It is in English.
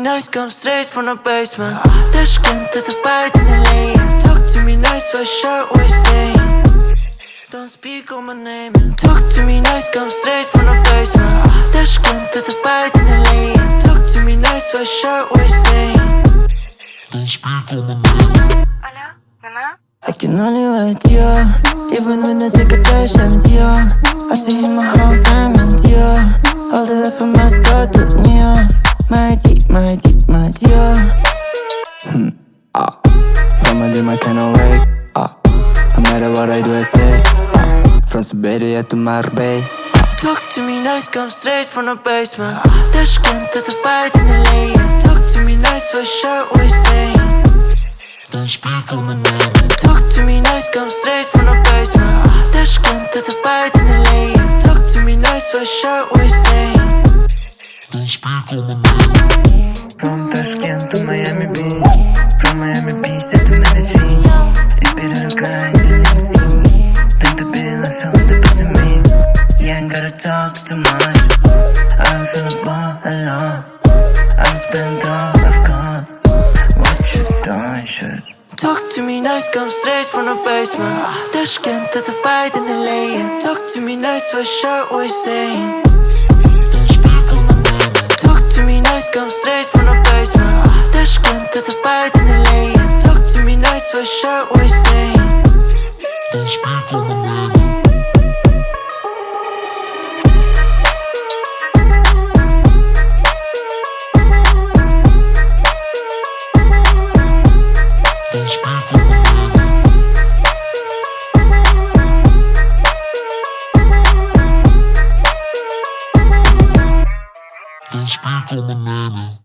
nice, come straight from the basement. Tashkent to the bite in the lane. Talk to me nice, so short what you saying. Don't speak on my name. Talk to me nice, come straight from the basement. Tashkent to the bite in the lane. Talk to me nice, so short what you saying. Don't speak on my name. Алло, Мама? I can only wait, yeah. Even when I take a dash, yeah. I see him my whole family, yeah. All the way from Moscow to New York. My dear. From a dream I cannot wake. No matter what I do, I stay. From Siberia to Marbella. Talk to me nice, come straight from the basement. Tashkent to the bite in the lane. Talk to me nice, so short what you saying. Don't speak on my name. Talk to me nice, come straight from the basement. Tashkent to the bite in the lane. Talk to me nice, so short what you saying. Don't speak on my name. From Tashkent to Miami Beach. From Miami Beach to Medellin. It's better to grind than you see. Think the bill and feel the best of me. You ain't gotta talk too much. I'm feeling ball alone. I'm spent all I've got. What you done, shit? Talk to me nice, come straight from the basement. Tashkent to the bite in the lane. Talk to me nice, so short what you saying. Don't speak on my name. Talk to me nice, come straight from the basement. Tashkent to the bite in the lane. Talk to me nice, so short what you saying. Don't speak on my name. Don't speak on my name. Don't speak on my name.